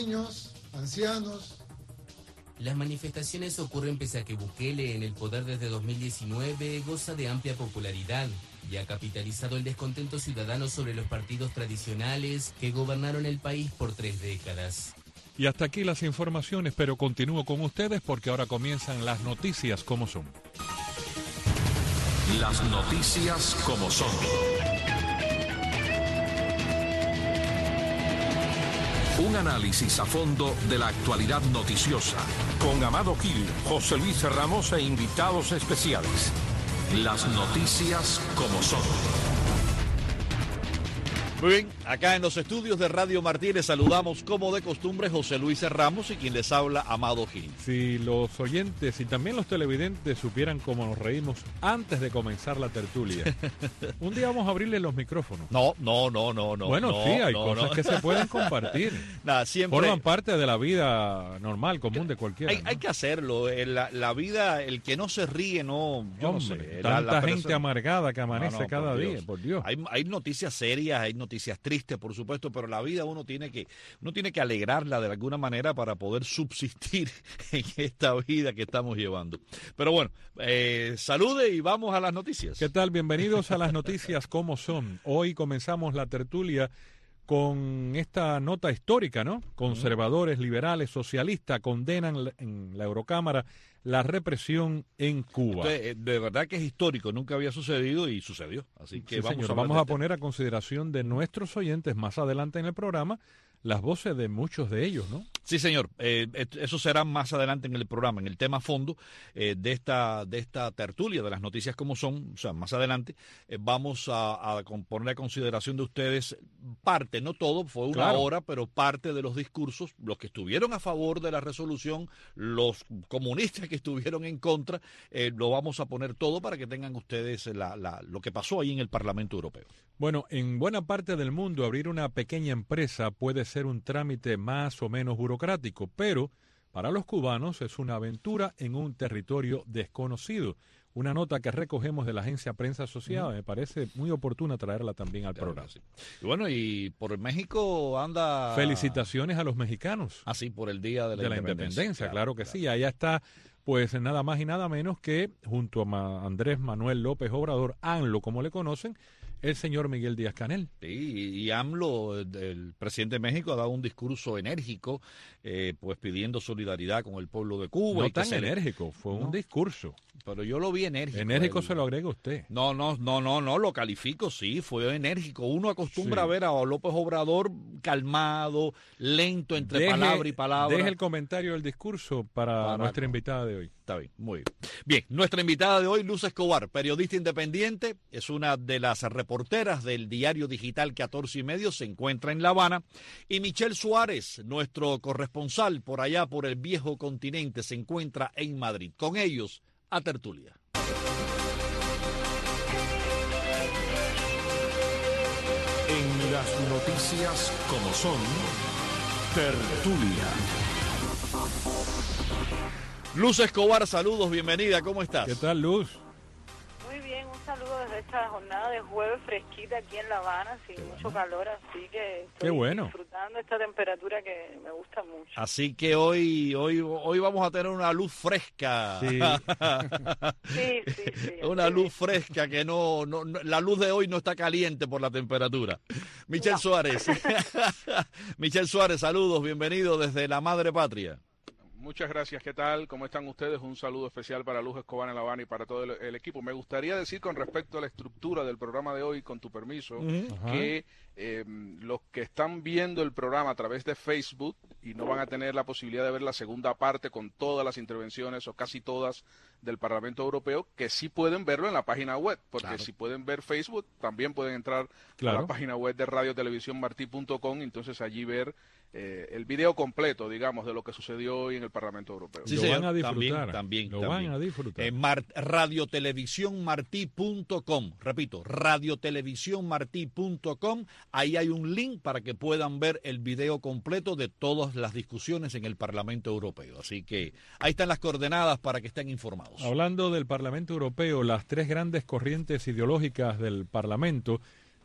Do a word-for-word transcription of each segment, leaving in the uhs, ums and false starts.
niños, ancianos. Las manifestaciones ocurren pese a que Bukele, en el poder desde dos mil diecinueve, goza de amplia popularidad y ha capitalizado el descontento ciudadano sobre los partidos tradicionales que gobernaron el país por tres décadas. Y hasta aquí las informaciones, pero continúo con ustedes porque ahora comienzan las noticias como son. Las noticias como son. Un análisis a fondo de la actualidad noticiosa. Con Amado Gil, José Luis Ramos e invitados especiales. Las noticias como son. Muy bien, acá en los estudios de Radio Martí les saludamos como de costumbre José Luis Ramos y quien les habla Amado Gil. Si los oyentes y también los televidentes supieran cómo nos reímos antes de comenzar la tertulia, un día vamos a abrirle los micrófonos. No, no, no, no, no. Bueno, no, sí, hay no, cosas no. que se pueden compartir. Nada, siempre. Forman parte de la vida normal, común de cualquiera. Hay, ¿no? hay que hacerlo. La, la vida, el que no se ríe, no. Yo Hombre, no sé. tanta La, la gente persona... amargada que amanece No, no, cada por día, Dios. por Dios. Hay, hay noticias serias, hay noticias tristes, por supuesto, pero la vida uno tiene que, uno tiene que alegrarla de alguna manera para poder subsistir en esta vida que estamos llevando. Pero bueno, eh, salude y vamos a las noticias. ¿Qué tal? Bienvenidos a las noticias como son. Hoy comenzamos la tertulia con esta nota histórica, ¿no? Conservadores, liberales, socialistas condenan en la Eurocámara la represión en Cuba. Entonces, de verdad que es histórico, nunca había sucedido y sucedió. Así que Sí, vamos, señor, a, vamos a poner a consideración de nuestros oyentes más adelante en el programa las voces de muchos de ellos, ¿no? Sí, señor. Eh, eso será más adelante en el programa, en el tema fondo eh, de esta de esta tertulia de las noticias como son. O sea, más adelante eh, vamos a, a poner a consideración de ustedes parte, no todo, fue una Claro. hora, pero parte de los discursos, los que estuvieron a favor de la resolución, los comunistas que estuvieron en contra, eh, lo vamos a poner todo para que tengan ustedes la, la, lo que pasó ahí en el Parlamento Europeo. Bueno, en buena parte del mundo abrir una pequeña empresa puede ser un trámite más o menos burocrático, pero para los cubanos es una aventura en un territorio desconocido. Una nota que recogemos de la agencia Prensa Asociada, me parece muy oportuna traerla también al Claro programa. que sí. Y bueno, y por México anda... Felicitaciones a los mexicanos. Así, por el Día de la, de la Independencia. independencia, claro, que claro. sí. Allá está, pues nada más y nada menos que, junto a Ma- Andrés Manuel López Obrador, AMLO, como le conocen, el señor Miguel Díaz-Canel. Sí, y AMLO, el presidente de México, ha dado un discurso enérgico, eh, pues pidiendo solidaridad con el pueblo de Cuba. No y que tan se le- enérgico, fue No. un discurso. Pero yo lo vi enérgico. Enérgico él. se lo agrega usted. No, no, no, no, no, lo califico, sí, fue enérgico. Uno acostumbra Sí. a ver a López Obrador calmado, lento entre Deje- palabra y palabra. Deje el comentario del discurso para, Para- nuestra invitada de hoy. Está bien, muy bien. Bien, nuestra invitada de hoy, Luz Escobar, periodista independiente, es una de las reporteras del diario digital catorce y medio, se encuentra en La Habana. Y Michelle Suárez, nuestro corresponsal por allá, por el viejo continente, se encuentra en Madrid. Con ellos, a tertulia. En las noticias como son, tertulia. Luz Escobar, saludos, bienvenida, ¿cómo estás? ¿Qué tal, Luz? Muy bien, un saludo desde esta jornada de jueves fresquita aquí en La Habana, sin mucho calor, así que estoy Qué bueno. disfrutando esta temperatura que me gusta mucho. Así que hoy, hoy, hoy vamos a tener una luz fresca. Sí. Sí, sí, sí. Una así luz fresca que no, no, no- la luz de hoy no está caliente por la temperatura. Michelle No. Suárez. Michelle Suárez, saludos, bienvenido desde la madre patria. Muchas gracias, ¿qué tal? ¿Cómo están ustedes? Un saludo especial para Luz Escobar en La Habana y para todo el, el equipo. Me gustaría decir con respecto a la estructura del programa de hoy, con tu permiso, Ajá. que eh, los que están viendo el programa a través de Facebook y no van a tener la posibilidad de ver la segunda parte con todas las intervenciones o casi todas del Parlamento Europeo, que sí pueden verlo en la página web, porque Claro. si pueden ver Facebook, también pueden entrar Claro. a la página web de radio televisión martí punto com y entonces allí ver eh, el video completo, digamos, de lo que sucedió hoy en el Parlamento Europeo. Sí, lo señor, van a disfrutar. también, también, Lo también. van a disfrutar. Eh, mar, radiotelevisión martí punto com, repito, radiotelevisión martí punto com, ahí hay un link para que puedan ver el video completo de todas las discusiones en el Parlamento Europeo. Así que ahí están las coordenadas para que estén informados. Hablando del Parlamento Europeo, las tres grandes corrientes ideológicas del Parlamento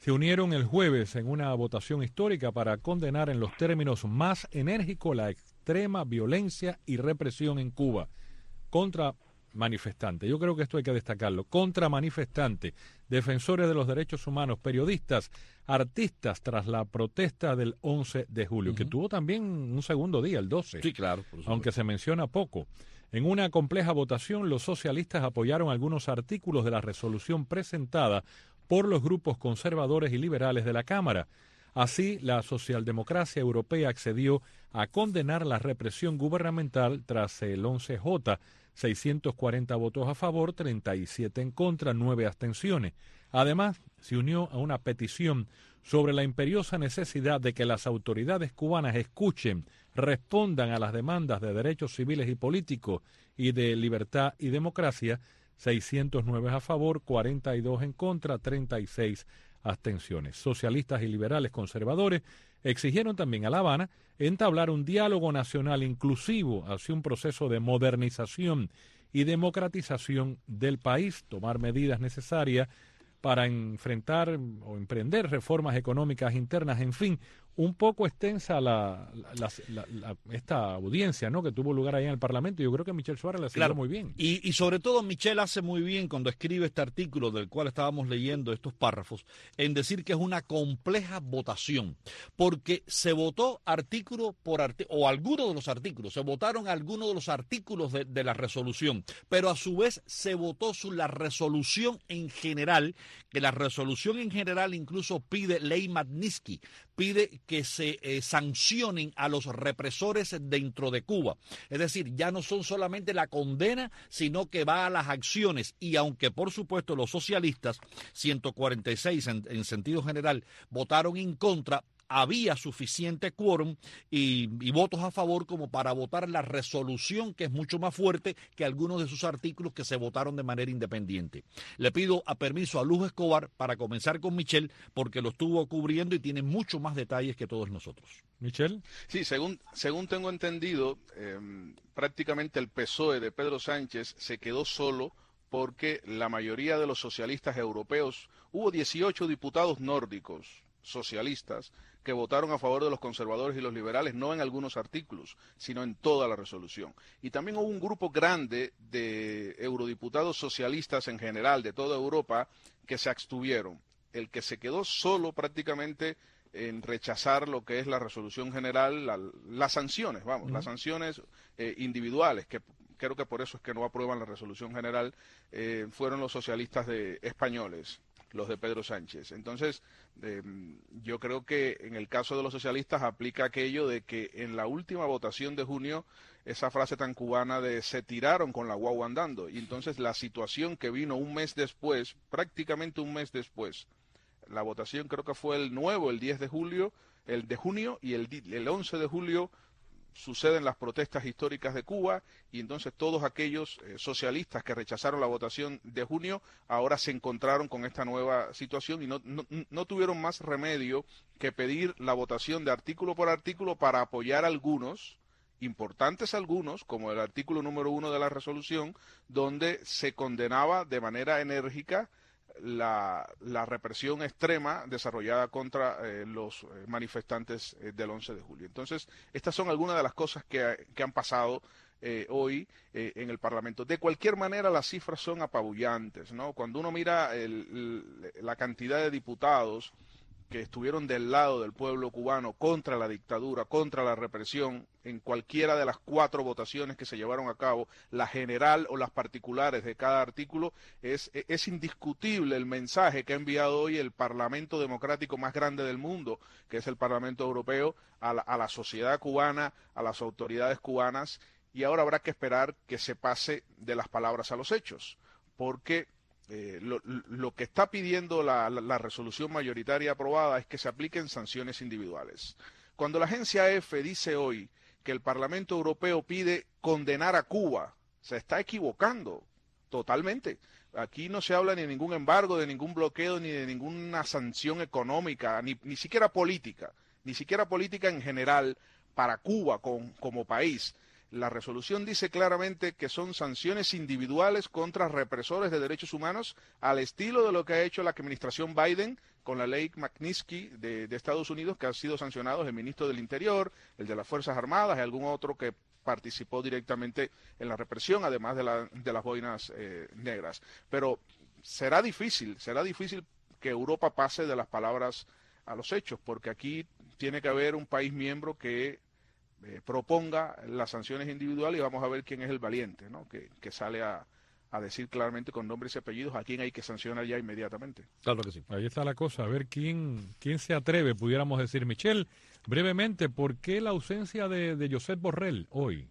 se unieron el jueves en una votación histórica para condenar en los términos más enérgicos la extrema violencia y represión en Cuba contra manifestantes. Yo creo que esto hay que destacarlo. Contra manifestantes, defensores de los derechos humanos, periodistas, artistas, tras la protesta del once de julio, uh-huh. que tuvo también un segundo día, el doce. Sí, claro. Por aunque se menciona poco. En una compleja votación, los socialistas apoyaron algunos artículos de la resolución presentada por los grupos conservadores y liberales de la Cámara. Así, la socialdemocracia europea accedió a condenar la represión gubernamental tras el once J, seiscientos cuarenta votos a favor, treinta y siete en contra, nueve abstenciones. Además, se unió a una petición sobre la imperiosa necesidad de que las autoridades cubanas escuchen, respondan a las demandas de derechos civiles y políticos y de libertad y democracia, seiscientos nueve a favor, cuarenta y dos en contra, treinta y seis abstenciones. Socialistas y liberales conservadores exigieron también a La Habana entablar un diálogo nacional inclusivo hacia un proceso de modernización y democratización del país, tomar medidas necesarias para enfrentar o emprender reformas económicas internas, en fin, un poco extensa la, la, la, la, esta audiencia, ¿no?, que tuvo lugar ahí en el Parlamento. Yo creo que Michel Suárez la siguió claro. muy bien. Y, y sobre todo Michel hace muy bien cuando escribe este artículo del cual estábamos leyendo estos párrafos, en decir que es una compleja votación, porque se votó artículo por artículo, o algunos de los artículos, se votaron algunos de los artículos de, de la resolución, pero a su vez se votó sobre la resolución en general, que la resolución en general incluso pide ley Magnitsky, pide que se eh, sancionen a los represores dentro de Cuba. Es decir, ya no son solamente la condena, sino que va a las acciones. Y aunque, por supuesto, los socialistas, ciento cuarenta y seis en, en sentido general, votaron en contra, había suficiente quórum y, y votos a favor como para votar la resolución, que es mucho más fuerte que algunos de sus artículos que se votaron de manera independiente. Le pido a permiso a Luz Escobar para comenzar con Michel, porque lo estuvo cubriendo y tiene mucho más detalles que todos nosotros. Michel. Sí, según, según tengo entendido, eh, prácticamente el P S O E de Pedro Sánchez se quedó solo porque la mayoría de los socialistas europeos, hubo dieciocho diputados nórdicos socialistas que votaron a favor de los conservadores y los liberales, no en algunos artículos, sino en toda la resolución. Y también hubo un grupo grande de eurodiputados socialistas en general de toda Europa que se abstuvieron. El que se quedó solo prácticamente en rechazar lo que es la resolución general, la, las sanciones, vamos, uh-huh. las sanciones eh, individuales, que creo que por eso es que no aprueban la resolución general, eh, fueron los socialistas de, españoles, los de Pedro Sánchez. Entonces, eh, yo creo que en el caso de los socialistas aplica aquello de que en la última votación de junio, esa frase tan cubana de se tiraron con la guagua andando, y entonces la situación que vino un mes después, prácticamente un mes después, la votación creo que fue el nuevo, el diez de julio, el de junio, y el, el once de julio suceden las protestas históricas de Cuba, y entonces todos aquellos eh, socialistas que rechazaron la votación de junio ahora se encontraron con esta nueva situación y no, no, no tuvieron más remedio que pedir la votación de artículo por artículo para apoyar algunos, importantes algunos, como el artículo número uno de la resolución, donde se condenaba de manera enérgica La, la represión extrema desarrollada contra eh, los manifestantes eh, del once de julio. Entonces, estas son algunas de las cosas que, que han pasado eh, hoy eh, en el Parlamento. De cualquier manera, las cifras son apabullantes, ¿no? Cuando uno mira el, el, la cantidad de diputados que estuvieron del lado del pueblo cubano contra la dictadura, contra la represión, en cualquiera de las cuatro votaciones que se llevaron a cabo, la general o las particulares de cada artículo, es, es indiscutible el mensaje que ha enviado hoy el Parlamento democrático más grande del mundo, que es el Parlamento Europeo, a la, a la sociedad cubana, a las autoridades cubanas, y ahora habrá que esperar que se pase de las palabras a los hechos, porque Eh, lo, lo que está pidiendo la, la, la resolución mayoritaria aprobada es que se apliquen sanciones individuales. Cuando la agencia E F E dice hoy que el Parlamento Europeo pide condenar a Cuba, se está equivocando totalmente. Aquí no se habla ni de ningún embargo, de ningún bloqueo, ni de ninguna sanción económica, ni, ni siquiera política, ni siquiera política en general para Cuba con, como país. La resolución dice claramente que son sanciones individuales contra represores de derechos humanos al estilo de lo que ha hecho la administración Biden con la ley Magnitsky de, de Estados Unidos, que han sido sancionados el ministro del Interior, el de las Fuerzas Armadas y algún otro que participó directamente en la represión, además de, la, de las boinas eh, negras. Pero será difícil, será difícil que Europa pase de las palabras a los hechos, porque aquí tiene que haber un país miembro que eh, proponga las sanciones individuales y vamos a ver quién es el valiente, ¿no? que, que sale a, a decir claramente con nombres y apellidos a quién hay que sancionar ya inmediatamente. Claro que sí. Ahí está la cosa, a ver quién, quién se atreve, pudiéramos decir. Michel, brevemente, ¿por qué la ausencia de, de Josep Borrell hoy?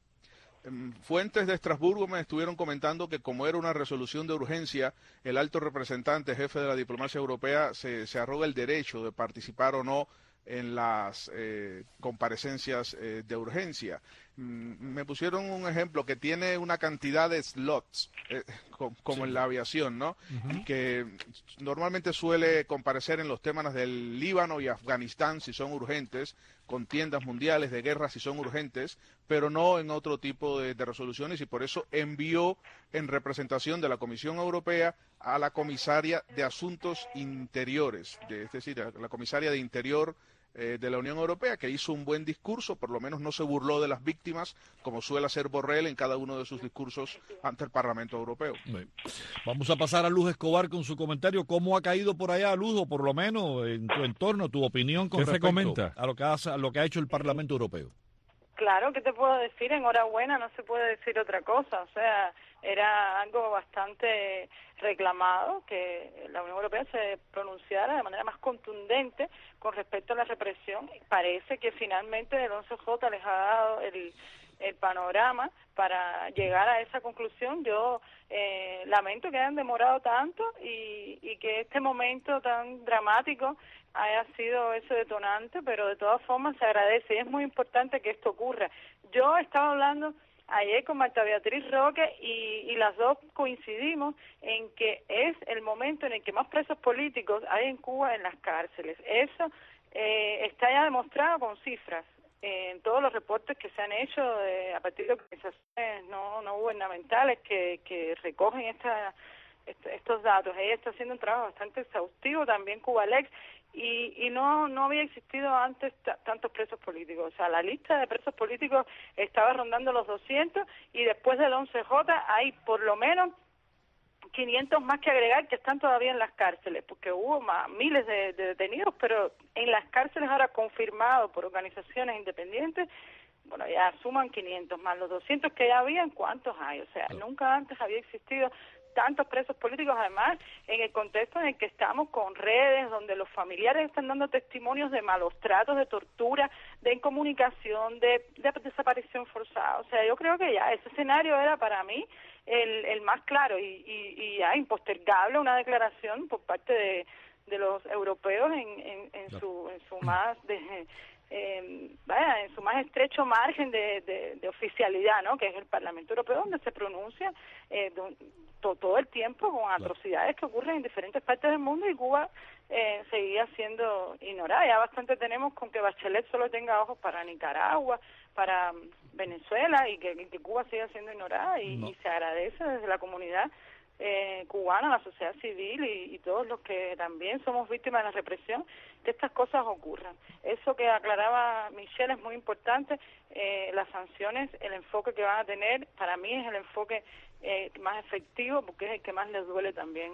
Fuentes de Estrasburgo me estuvieron comentando que como era una resolución de urgencia, el alto representante, jefe de la diplomacia europea, se, se arroga el derecho de participar o no en las eh, comparecencias eh, de urgencia. Mm, me pusieron un ejemplo que tiene una cantidad de slots, eh, co como sí. en la aviación, ¿no? Uh-huh. Que normalmente suele comparecer en los temas del Líbano y Afganistán si son urgentes, contiendas mundiales de guerra si son urgentes, pero no en otro tipo de, de resoluciones, y por eso envió en representación de la Comisión Europea a la comisaria de Asuntos Interiores, de, es decir, a la comisaria de Interior eh, de la Unión Europea, que hizo un buen discurso, por lo menos no se burló de las víctimas, como suele hacer Borrell en cada uno de sus discursos ante el Parlamento Europeo. Bien. Vamos a pasar a Luz Escobar con su comentario. ¿Cómo ha caído por allá, Luz, o por lo menos en tu entorno, tu opinión con respecto a lo que ha, a lo que ha hecho el Parlamento Europeo? Claro, ¿qué te puedo decir? Enhorabuena, no se puede decir otra cosa. O sea, era algo bastante reclamado que la Unión Europea se pronunciara de manera más contundente con respecto a la represión. Parece que finalmente el once J les ha dado el, el panorama para llegar a esa conclusión. Yo eh, lamento que hayan demorado tanto y, y que este momento tan dramático haya sido ese detonante, pero de todas formas se agradece y es muy importante que esto ocurra. Yo estaba hablando ayer con Marta Beatriz Roque y, y las dos coincidimos en que es el momento en el que más presos políticos hay en Cuba en las cárceles. Eso eh, está ya demostrado con cifras eh, en todos los reportes que se han hecho de, a partir de organizaciones no, no gubernamentales que, que recogen esta, este, estos datos. Ella está haciendo un trabajo bastante exhaustivo, también Cubalex, y, y no no había existido antes tantos presos políticos. O sea, la lista de presos políticos estaba rondando los doscientos y después del once J hay por lo menos quinientos más que agregar que están todavía en las cárceles, porque hubo más, miles de, de detenidos, pero en las cárceles ahora confirmados por organizaciones independientes, bueno, ya suman quinientos más los doscientos que ya habían, ¿cuántos hay? O sea, no. Nunca antes había existido tantos presos políticos, además en el contexto en el que estamos con redes donde los familiares están dando testimonios de malos tratos, de tortura, de incomunicación, de, de desaparición forzada. O sea, yo creo que ya ese escenario era para mí el, el más claro y, y, y ya impostergable una declaración por parte de, de los europeos en, en, en su en su más de, eh, vaya, en su más estrecho margen de, de, de oficialidad, ¿no? Que es el Parlamento Europeo, donde se pronuncia eh, don, to, todo el tiempo con atrocidades que ocurren en diferentes partes del mundo, y Cuba eh, seguía siendo ignorada. Ya bastante tenemos con que Bachelet solo tenga ojos para Nicaragua, para Venezuela, y que, que Cuba siga siendo ignorada, y, no. y se agradece desde la comunidad Eh, cubana, la sociedad civil y, y todos los que también somos víctimas de la represión, que estas cosas ocurran. Eso que aclaraba Michelle es muy importante. Eh, las sanciones, el enfoque que van a tener, para mí es el enfoque eh, más efectivo, porque es el que más les duele también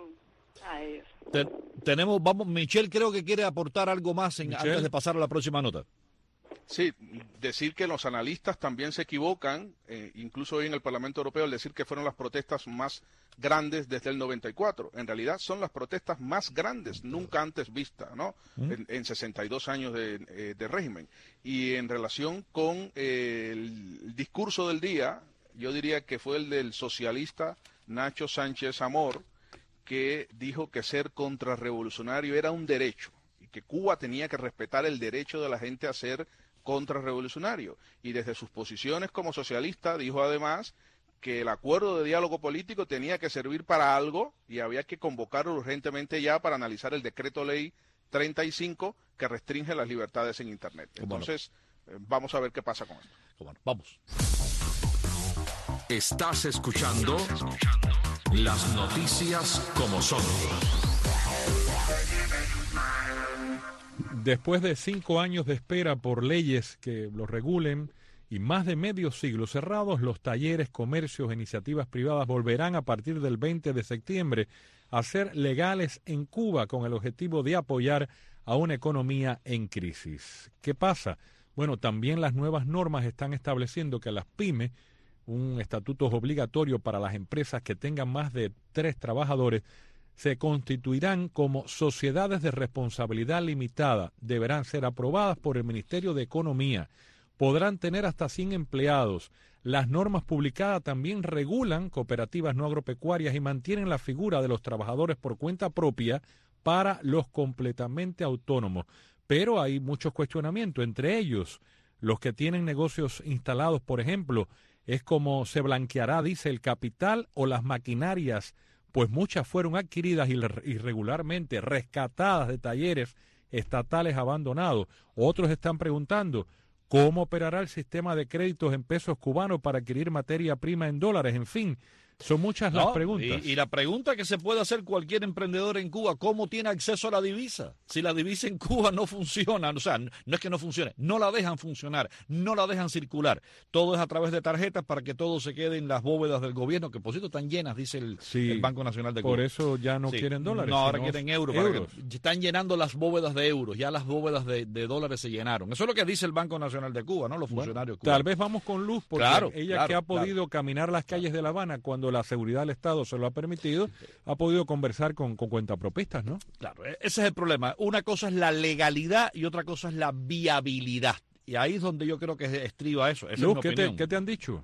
a ellos. Te, tenemos, vamos, Michelle creo que quiere aportar algo más en, antes de pasar a la próxima nota. Sí, decir que los analistas también se equivocan, eh, incluso hoy en el Parlamento Europeo, al decir que fueron las protestas más grandes desde el noventa y cuatro. En realidad son las protestas más grandes, nunca antes vistas, ¿no? ¿Mm? En, en sesenta y dos años de, eh, de régimen. Y en relación con eh, el discurso del día, yo diría que fue el del socialista Nacho Sánchez Amor, que dijo que ser contrarrevolucionario era un derecho y que Cuba tenía que respetar el derecho de la gente a ser contrarrevolucionario, y desde sus posiciones como socialista dijo además que el acuerdo de diálogo político tenía que servir para algo y había que convocarlo urgentemente ya para analizar el decreto ley treinta y cinco que restringe las libertades en Internet. Entonces, eh, vamos a ver qué pasa con esto. Bueno, vamos. Estás escuchando las noticias como son. Después de cinco años de espera por leyes que lo regulen y más de medio siglo cerrados, los talleres, comercios e iniciativas privadas volverán a partir del veinte de septiembre a ser legales en Cuba con el objetivo de apoyar a una economía en crisis. ¿Qué pasa? Bueno, también las nuevas normas están estableciendo que las pymes, un estatuto obligatorio para las empresas que tengan más de tres trabajadores, se constituirán como sociedades de responsabilidad limitada. Deberán ser aprobadas por el Ministerio de Economía. Podrán tener hasta cien empleados. Las normas publicadas también regulan cooperativas no agropecuarias y mantienen la figura de los trabajadores por cuenta propia para los completamente autónomos. Pero hay muchos cuestionamientos, entre ellos los que tienen negocios instalados, por ejemplo, es como se blanqueará, dice, el capital o las maquinarias, pues muchas fueron adquiridas irregularmente, rescatadas de talleres estatales abandonados. Otros están preguntando, ¿cómo operará el sistema de créditos en pesos cubanos para adquirir materia prima en dólares? En fin, son muchas no, las preguntas. Y, y la pregunta que se puede hacer cualquier emprendedor en Cuba, ¿cómo tiene acceso a la divisa? Si la divisa en Cuba no funciona, o sea, no es que no funcione, no la dejan funcionar, no la dejan circular. Todo es a través de tarjetas para que todo se quede en las bóvedas del gobierno, que por cierto están llenas, dice el, sí, el Banco Nacional de Cuba. Por eso ya no sí. quieren dólares. No, ahora quieren euros. euros. Que, están llenando las bóvedas de euros, ya las bóvedas de, de dólares se llenaron. Eso es lo que dice el Banco Nacional de Cuba, ¿no? Los funcionarios bueno, cubanos. Tal vez vamos con Luz, porque claro, ella claro, que ha podido claro. caminar las calles de La Habana cuando la seguridad del Estado se lo ha permitido, ha podido conversar con, con cuentapropistas, ¿no? Claro, ese es el problema. Una cosa es la legalidad y otra cosa es la viabilidad. Y ahí es donde yo creo que estriba eso. Esa Luz, es mi ¿qué, opinión. te, ¿qué te han dicho?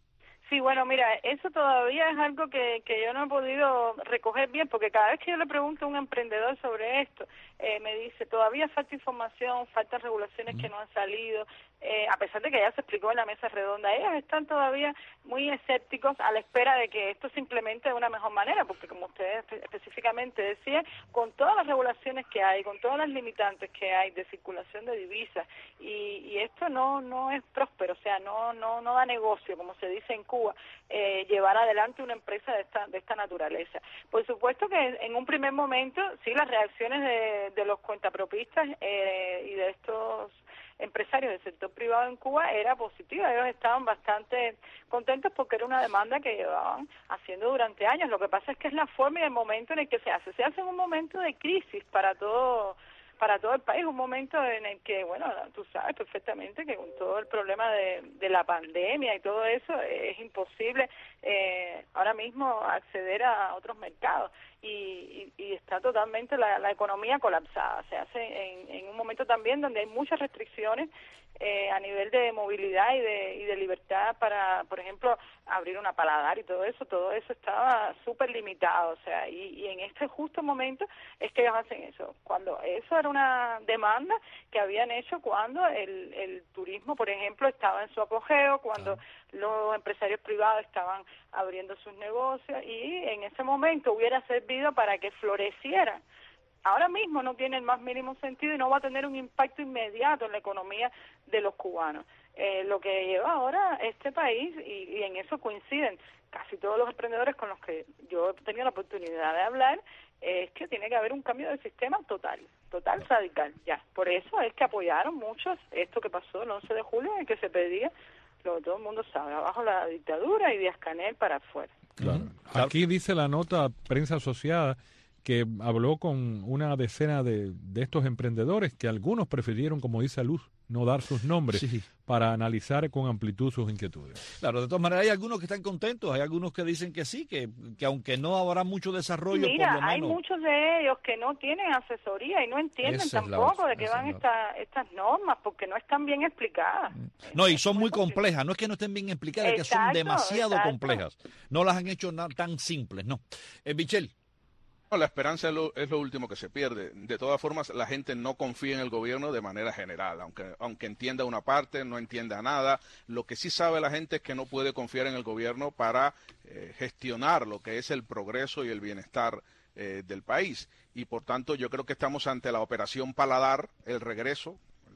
Sí, bueno, mira, eso todavía es algo que, que yo no he podido recoger bien, porque cada vez que yo le pregunto a un emprendedor sobre esto, eh, me dice, todavía falta información, faltan regulaciones mm. que no han salido, eh, a pesar de que ya se explicó en la mesa redonda. Ellos están todavía muy escépticos a la espera de que esto se implemente de una mejor manera, porque como ustedes específicamente decían, con todas las regulaciones que hay, con todas las limitantes que hay de circulación de divisas, y, y esto no no es próspero, o sea, no no no da negocio, como se dice en Cuba, eh, llevar adelante una empresa de esta de esta naturaleza. Por supuesto que en un primer momento, sí, las reacciones de, de los cuentapropistas eh, y de estos empresarios del sector privado en Cuba era positiva. Ellos estaban bastante contentos porque era una demanda que llevaban haciendo durante años. Lo que pasa es que es la forma y el momento en el que se hace. Se hace en un momento de crisis para todo para todo el país, un momento en el que, bueno, tú sabes perfectamente que con todo el problema de, de la pandemia y todo eso, es imposible eh, ahora mismo acceder a otros mercados y, y, y está totalmente la, la economía colapsada. Se hace en, en un momento también donde hay muchas restricciones eh, a nivel de movilidad y de, y de libertad para, por ejemplo, abrir una paladar y todo eso, todo eso estaba súper limitado, o sea, y, y en este justo momento es que ellos hacen eso, cuando eso era una demanda que habían hecho cuando el, el turismo, por ejemplo, estaba en su apogeo, cuando ah. los empresarios privados estaban abriendo sus negocios y en ese momento hubiera servido para que florecieran. Ahora mismo no tiene el más mínimo sentido y no va a tener un impacto inmediato en la economía de los cubanos. Eh, lo que lleva ahora este país, y, y en eso coinciden casi todos los emprendedores con los que yo he tenido la oportunidad de hablar, es que tiene que haber un cambio de sistema total, total, radical, ya. Por eso es que apoyaron muchos esto que pasó el once de julio, en que se pedía, lo que todo el mundo sabe, abajo la dictadura y Díaz-Canel para afuera. Claro. Aquí dice la nota prensa asociada que habló con una decena de, de estos emprendedores que algunos prefirieron, como dice Luz, no dar sus nombres sí. para analizar con amplitud sus inquietudes. Claro, de todas maneras hay algunos que están contentos, hay algunos que dicen que sí, que, que aunque no habrá mucho desarrollo, Mira, por lo menos... hay muchos de ellos que no tienen asesoría y no entienden esa tampoco la, de qué van esta, estas normas, porque no están bien explicadas. No, y son muy complejas, no es que no estén bien explicadas, exacto, es que son demasiado exacto. complejas. No las han hecho na- tan simples, no. Eh, Michelle. No, la esperanza es lo, es lo último que se pierde. De todas formas, la gente no confía en el gobierno de manera general, aunque, aunque entienda una parte, no entienda nada. Lo que sí sabe la gente es que no puede confiar en el gobierno para eh, gestionar lo que es el progreso y el bienestar eh, del país. Y por tanto, yo creo que estamos ante la operación Paladar, el regreso, el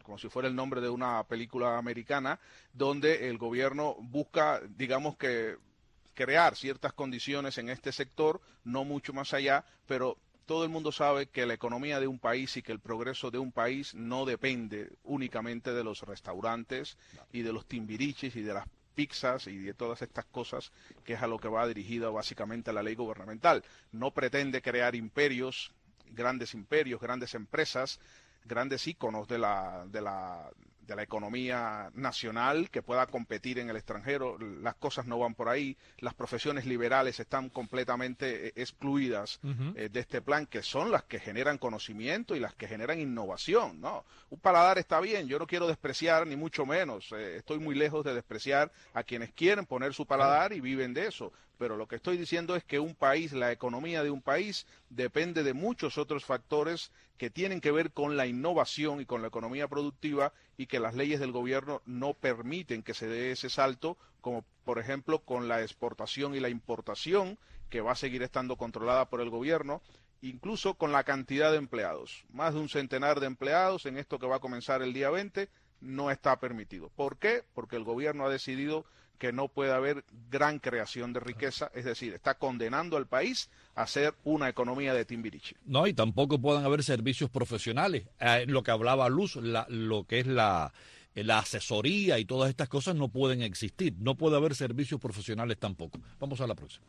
como si fuera el nombre de una película americana, donde el gobierno busca, digamos que, crear ciertas condiciones en este sector, no mucho más allá, pero todo el mundo sabe que la economía de un país y que el progreso de un país no depende únicamente de los restaurantes y de los timbiriches y de las pizzas y de todas estas cosas, que es a lo que va dirigida básicamente la ley gubernamental. No pretende crear imperios, grandes imperios, grandes empresas, grandes íconos de la, de la, de la economía nacional que pueda competir en el extranjero. Las cosas no van por ahí. Las profesiones liberales están completamente eh, excluidas uh-huh. eh, de este plan, que son las que generan conocimiento y las que generan innovación, ¿no? Un paladar está bien, yo no quiero despreciar ni mucho menos, eh, estoy muy lejos de despreciar a quienes quieren poner su paladar y viven de eso. Pero lo que estoy diciendo es que un país, la economía de un país, depende de muchos otros factores que tienen que ver con la innovación y con la economía productiva, y que las leyes del gobierno no permiten que se dé ese salto, como por ejemplo con la exportación y la importación, que va a seguir estando controlada por el gobierno, incluso con la cantidad de empleados. Más de un centenar de empleados en esto que va a comenzar el día veinte no está permitido. ¿Por qué? Porque el gobierno ha decidido que no puede haber gran creación de riqueza, es decir, está condenando al país a ser una economía de Timbiriche. No, y tampoco pueden haber servicios profesionales. Eh, lo que hablaba Luz, la, lo que es la, la asesoría y todas estas cosas no pueden existir. No puede haber servicios profesionales tampoco. Vamos a la próxima.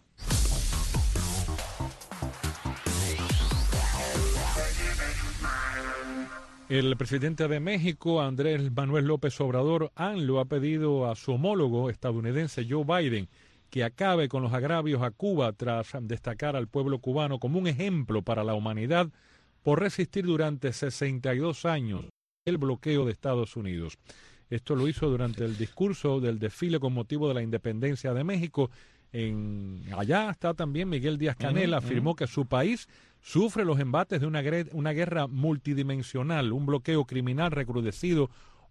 El presidente de México, Andrés Manuel López Obrador, AMLO, ha pedido a su homólogo estadounidense Joe Biden que acabe con los agravios a Cuba tras destacar al pueblo cubano como un ejemplo para la humanidad por resistir durante sesenta y dos años el bloqueo de Estados Unidos. Esto lo hizo durante el discurso del desfile con motivo de la independencia de México. En, allá está también Miguel Díaz-Canel, uh-huh, afirmó uh-huh. que su país sufre los embates de una, una guerra multidimensional, un bloqueo criminal recrudecido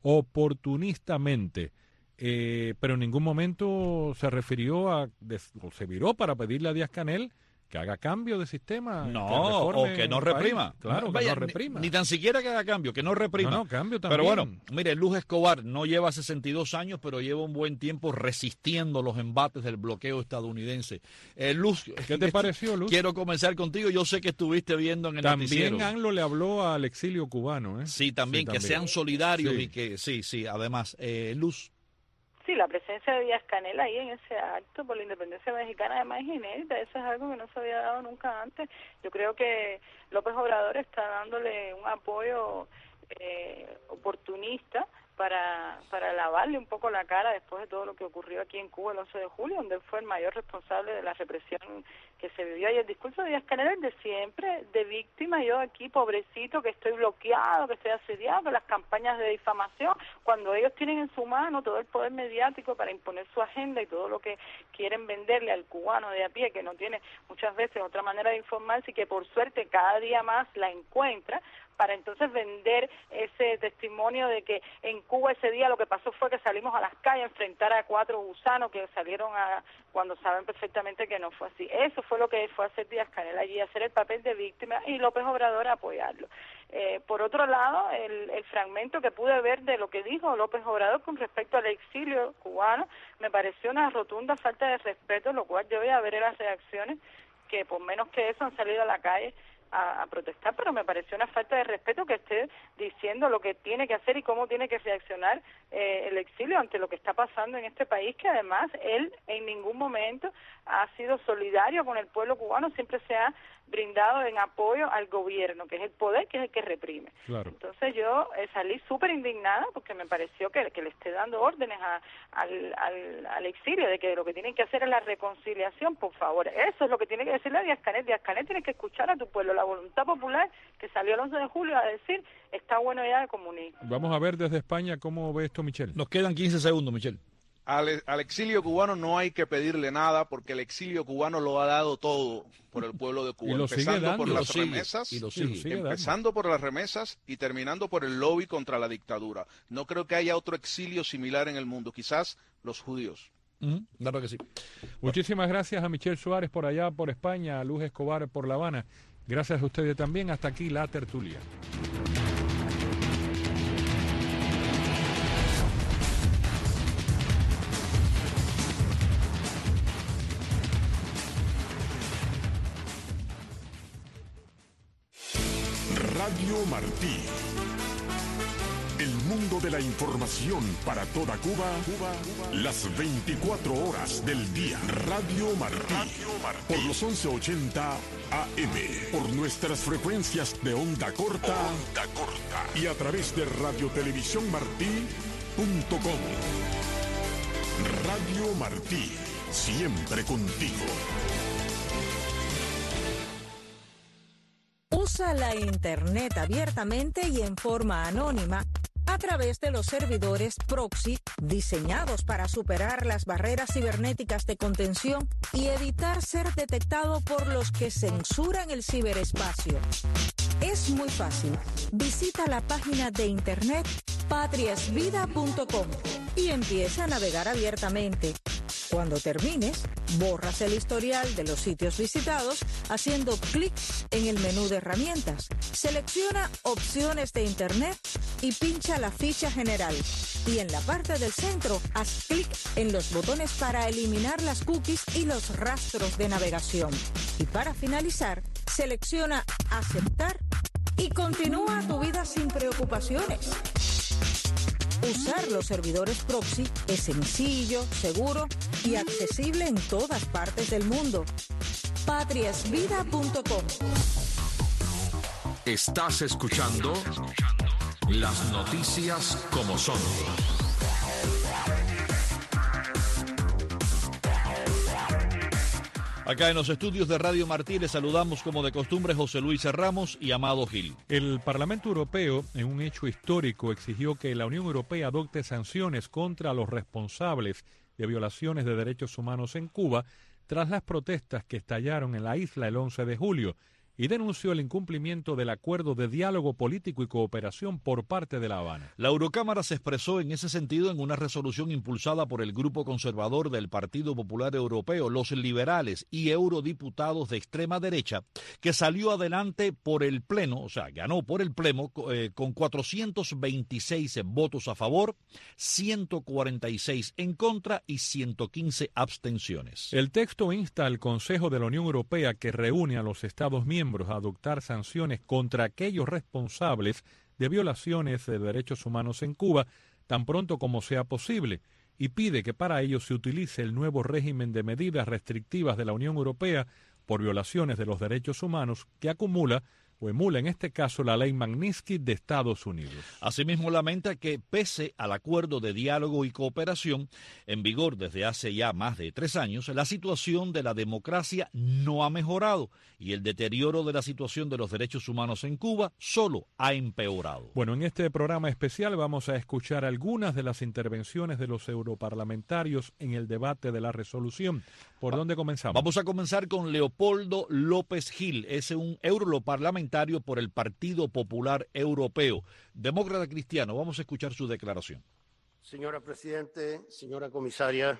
oportunistamente, eh, pero en ningún momento se refirió a, o se viró para pedirle a Díaz-Canel que haga cambio de sistema. No, que o que no reprima. Claro, Vaya, que no reprima. Ni, ni tan siquiera que haga cambio, que no reprima. No, no, cambio también. Pero bueno, mire, Luz Escobar no lleva sesenta y dos años, pero lleva un buen tiempo resistiendo los embates del bloqueo estadounidense. Eh, Luz, ¿qué te pareció, Luz? Quiero comenzar contigo. Yo sé que estuviste viendo en el también noticiero. También AMLO le habló al exilio cubano, ¿eh? Sí, también, sí, que también. sean solidarios sí. y que, sí, sí, además, eh, Luz. Sí, la presencia de Díaz-Canel ahí en ese acto por la independencia mexicana además es inédita, eso es algo que no se había dado nunca antes. Yo creo que López Obrador está dándole un apoyo eh, oportunista para para lavarle un poco la cara después de todo lo que ocurrió aquí en Cuba el once de julio, donde él fue el mayor responsable de la represión que se vivió. Y el discurso de Díaz-Canel es de siempre, de víctima, yo aquí pobrecito, que estoy bloqueado, que estoy asediado, las campañas de difamación, cuando ellos tienen en su mano todo el poder mediático para imponer su agenda y todo lo que quieren venderle al cubano de a pie, que no tiene muchas veces otra manera de informarse y que por suerte cada día más la encuentra, para entonces vender ese testimonio de que en Cuba ese día lo que pasó fue que salimos a las calles a enfrentar a cuatro gusanos que salieron a cuando saben perfectamente que no fue así. Eso fue lo que fue hacer Díaz-Canel allí, hacer el papel de víctima y López Obrador apoyarlo. Eh, por otro lado, el, el fragmento que pude ver de lo que dijo López Obrador con respecto al exilio cubano me pareció una rotunda falta de respeto, lo cual yo voy a ver en las reacciones que por menos que eso han salido a la calle A, a protestar, pero me pareció una falta de respeto que esté diciendo lo que tiene que hacer y cómo tiene que reaccionar eh, el exilio ante lo que está pasando en este país, que además él en ningún momento ha sido solidario con el pueblo cubano, siempre se ha brindado en apoyo al gobierno, que es el poder, que es el que reprime. Claro. Entonces yo eh, salí súper indignada porque me pareció que, que le esté dando órdenes a, al, al, al exilio de que lo que tienen que hacer es la reconciliación, por favor. Eso es lo que tiene que decirle a Díaz-Canel. Díaz-Canel tiene que escuchar a tu pueblo, la voluntad popular que salió el once de julio a decir está bueno ya de comunismo. Vamos a ver desde España cómo ve esto, Michelle. Nos quedan quince segundos, Michelle. Al, al exilio cubano no hay que pedirle nada porque el exilio cubano lo ha dado todo por el pueblo de Cuba, empezando por las remesas, empezando por las remesas y terminando por el lobby contra la dictadura. No creo que haya otro exilio similar en el mundo, quizás los judíos. Mm, claro que sí. Muchísimas gracias a Michelle Suárez por allá, por España, a Luz Escobar por La Habana. Gracias a ustedes también. Hasta aquí la tertulia. Radio Martí. El mundo de la información para toda Cuba, Cuba, Cuba, las veinticuatro horas del día. Radio Martí, Radio Martí. Por los once ochenta A M, por nuestras frecuencias de onda corta, onda corta y a través de radiotelevisiónmartí punto com. Radio Martí, siempre contigo. Usa la Internet abiertamente y en forma anónima a través de los servidores proxy diseñados para superar las barreras cibernéticas de contención y evitar ser detectado por los que censuran el ciberespacio. Es muy fácil. Visita la página de internet patriasvida punto com y empieza a navegar abiertamente. Cuando termines, borras el historial de los sitios visitados haciendo clic en el menú de herramientas. Selecciona opciones de internet y pincha la ficha general. Y en la parte del centro, haz clic en los botones para eliminar las cookies y los rastros de navegación. Y para finalizar, selecciona aceptar y continúa tu vida sin preocupaciones. Usar los servidores proxy es sencillo, seguro y accesible en todas partes del mundo. patriasvida punto com. Estás escuchando las noticias como son. Acá en los estudios de Radio Martí les saludamos como de costumbre José Luis Ramos y Amado Gil. El Parlamento Europeo, en un hecho histórico, exigió que la Unión Europea adopte sanciones contra los responsables de violaciones de derechos humanos en Cuba tras las protestas que estallaron en la isla el once de julio y denunció el incumplimiento del acuerdo de diálogo político y cooperación por parte de La Habana. La Eurocámara se expresó en ese sentido en una resolución impulsada por el Grupo Conservador del Partido Popular Europeo, los liberales y eurodiputados de extrema derecha, que salió adelante por el Pleno, o sea, ganó por el Pleno eh, con cuatrocientos veintiséis votos a favor, ciento cuarenta y seis en contra y ciento quince abstenciones. El texto insta al Consejo de la Unión Europea, que reúne a los Estados miembros, a adoptar sanciones contra aquellos responsables de violaciones de derechos humanos en Cuba tan pronto como sea posible y pide que para ello se utilice el nuevo régimen de medidas restrictivas de la Unión Europea por violaciones de los derechos humanos que acumula o emula en este caso la ley Magnitsky de Estados Unidos. Asimismo lamenta que pese al acuerdo de diálogo y cooperación en vigor desde hace ya más de tres años, la situación de la democracia no ha mejorado y el deterioro de la situación de los derechos humanos en Cuba solo ha empeorado. Bueno, en este programa especial vamos a escuchar algunas de las intervenciones de los europarlamentarios en el debate de la resolución. ¿Por dónde comenzamos? Vamos a comenzar con Leopoldo López Gil, es un europarlamentario por el Partido Popular Europeo, demócrata cristiano. Vamos a escuchar su declaración. Señora Presidente, señora Comisaria,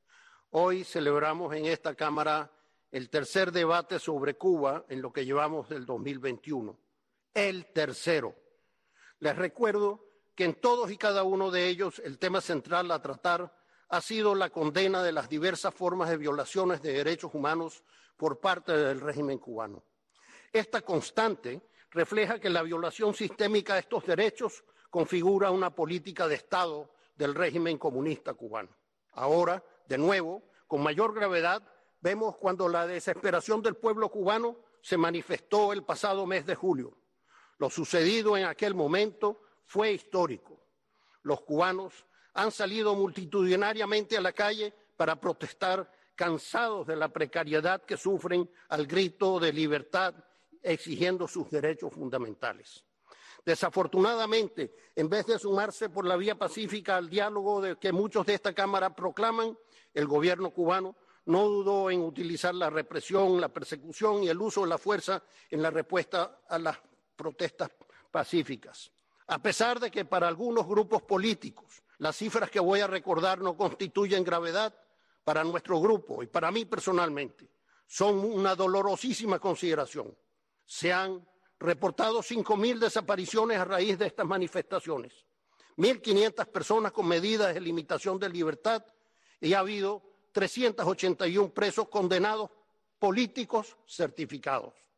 hoy celebramos en esta Cámara el tercer debate sobre Cuba en lo que llevamos del dos mil veintiuno. El tercero. Les recuerdo que en todos y cada uno de ellos el tema central a tratar ha sido la condena de las diversas formas de violaciones de derechos humanos por parte del régimen cubano. Esta constante refleja que la violación sistémica de estos derechos configura una política de Estado del régimen comunista cubano. Ahora, de nuevo, con mayor gravedad, vemos cuando la desesperación del pueblo cubano se manifestó el pasado mes de julio. Lo sucedido en aquel momento fue histórico. Los cubanos han salido multitudinariamente a la calle para protestar, cansados de la precariedad que sufren al grito de libertad, exigiendo sus derechos fundamentales. Desafortunadamente, en vez de sumarse por la vía pacífica al diálogo de que muchos de esta Cámara proclaman, el gobierno cubano no dudó en utilizar la represión, la persecución y el uso de la fuerza en la respuesta a las protestas pacíficas. A pesar de que para algunos grupos políticos las cifras que voy a recordar no constituyen gravedad, para nuestro grupo y para mí personalmente son una dolorosísima consideración. Se han reportado cinco mil desapariciones a raíz de estas manifestaciones, mil quinientas personas con medidas de limitación de libertad y ha habido trescientos ochenta y uno presos condenados políticos certificados.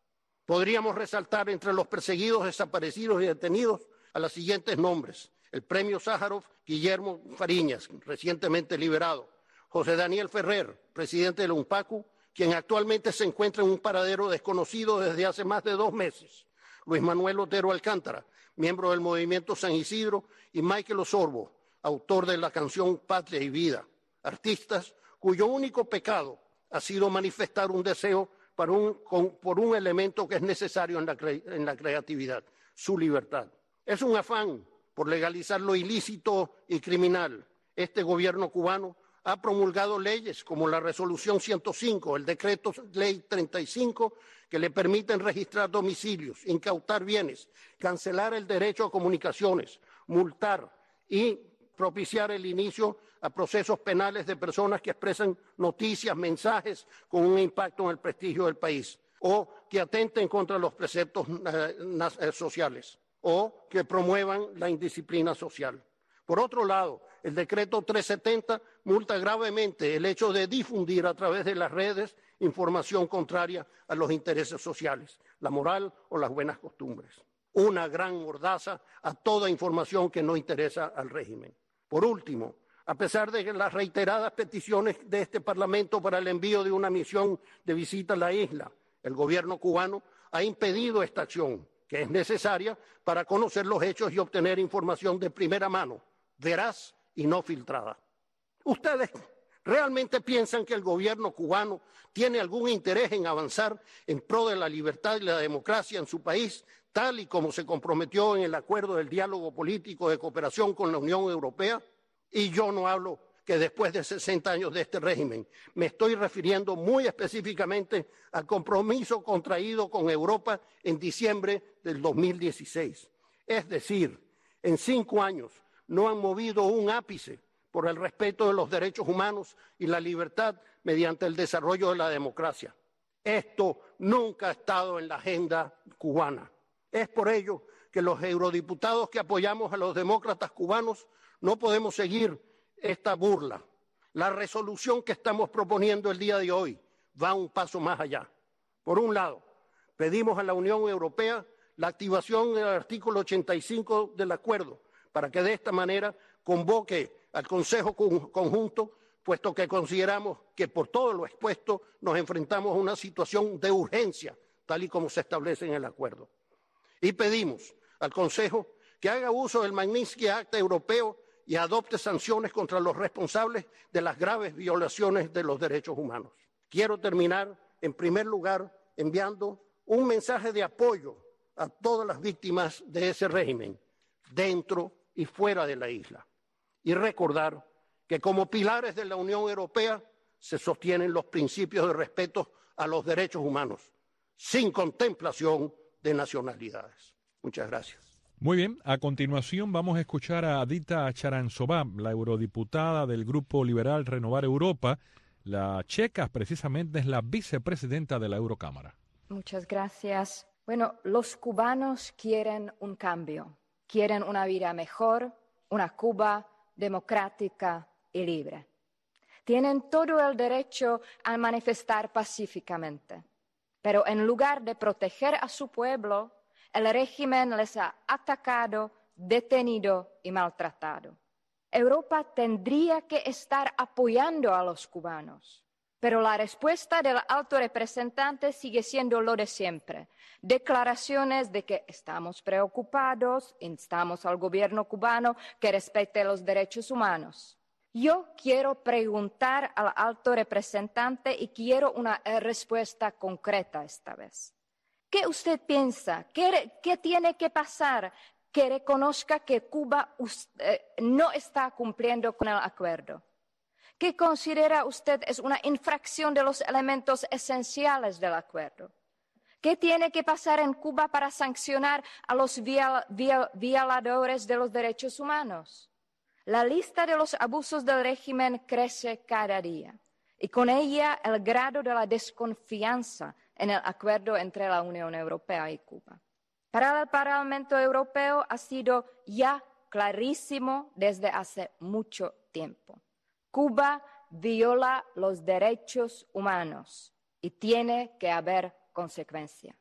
Podríamos resaltar entre los perseguidos, desaparecidos y detenidos a los siguientes nombres: el premio Sájarov Guillermo Fariñas, recientemente liberado; José Daniel Ferrer, presidente del UNPACU, quien actualmente se encuentra en un paradero desconocido desde hace más de dos meses; Luis Manuel Otero Alcántara, miembro del Movimiento San Isidro; y Michael Osorbo, autor de la canción Patria y Vida, artistas cuyo único pecado ha sido manifestar un deseo para un, con, por un elemento que es necesario en la, cre, en la creatividad: su libertad. Es un afán por legalizar lo ilícito y criminal. Este gobierno cubano ha promulgado leyes como la Resolución ciento cinco, el Decreto Ley treinta y cinco, que le permiten registrar domicilios, incautar bienes, cancelar el derecho a comunicaciones, multar y propiciar el inicio a procesos penales de personas que expresan noticias, mensajes con un impacto en el prestigio del país, o que atenten contra los preceptos eh, sociales, o que promuevan la indisciplina social. Por otro lado, el decreto trescientos setenta multa gravemente el hecho de difundir a través de las redes información contraria a los intereses sociales, la moral o las buenas costumbres. Una gran mordaza a toda información que no interesa al régimen. Por último, a pesar de las reiteradas peticiones de este Parlamento para el envío de una misión de visita a la isla, el gobierno cubano ha impedido esta acción, que es necesaria para conocer los hechos y obtener información de primera mano, veraz y no filtrada. ¿Ustedes realmente piensan que el gobierno cubano tiene algún interés en avanzar en pro de la libertad y la democracia en su país, tal y como se comprometió en el acuerdo del diálogo político de cooperación con la Unión Europea? Y yo no hablo que después de sesenta años de este régimen, me estoy refiriendo muy específicamente al compromiso contraído con Europa en diciembre del dos mil dieciséis. Es decir, en cinco años no han movido un ápice por el respeto de los derechos humanos y la libertad mediante el desarrollo de la democracia. Esto nunca ha estado en la agenda cubana. Es por ello que los eurodiputados que apoyamos a los demócratas cubanos no podemos seguir esta burla. La resolución que estamos proponiendo el día de hoy va un paso más allá. Por un lado, pedimos a la Unión Europea la activación del artículo ochenta y cinco del acuerdo para que de esta manera convoque al Consejo Conjunto, puesto que consideramos que por todo lo expuesto nos enfrentamos a una situación de urgencia, tal y como se establece en el acuerdo. Y pedimos al Consejo que haga uso del Magnitsky Acta europeo y adopte sanciones contra los responsables de las graves violaciones de los derechos humanos. Quiero terminar, en primer lugar, enviando un mensaje de apoyo a todas las víctimas de ese régimen, dentro y fuera de la isla, y recordar que como pilares de la Unión Europea se sostienen los principios de respeto a los derechos humanos, sin contemplación de nacionalidades. Muchas gracias. Muy bien, a continuación vamos a escuchar a Adita Charanzová, la eurodiputada del Grupo Liberal Renovar Europa. La checa precisamente es la vicepresidenta de la Eurocámara. Muchas gracias. Bueno, los cubanos quieren un cambio, quieren una vida mejor, una Cuba democrática y libre. Tienen todo el derecho a manifestar pacíficamente, pero en lugar de proteger a su pueblo, el régimen les ha atacado, detenido y maltratado. Europa tendría que estar apoyando a los cubanos, pero la respuesta del alto representante sigue siendo lo de siempre. Declaraciones de que estamos preocupados, instamos al gobierno cubano que respete los derechos humanos. Yo quiero preguntar al alto representante y quiero una respuesta concreta esta vez. ¿Qué usted piensa? ¿Qué, qué tiene que pasar que reconozca que Cuba usted, no está cumpliendo con el acuerdo? ¿Qué considera usted es una infracción de los elementos esenciales del acuerdo? ¿Qué tiene que pasar en Cuba para sancionar a los viol, viol, violadores de los derechos humanos? La lista de los abusos del régimen crece cada día y con ella el grado de la desconfianza en el acuerdo entre la Unión Europea y Cuba. Para el Parlamento Europeo ha sido ya clarísimo desde hace mucho tiempo. Cuba viola los derechos humanos y tiene que haber consecuencia.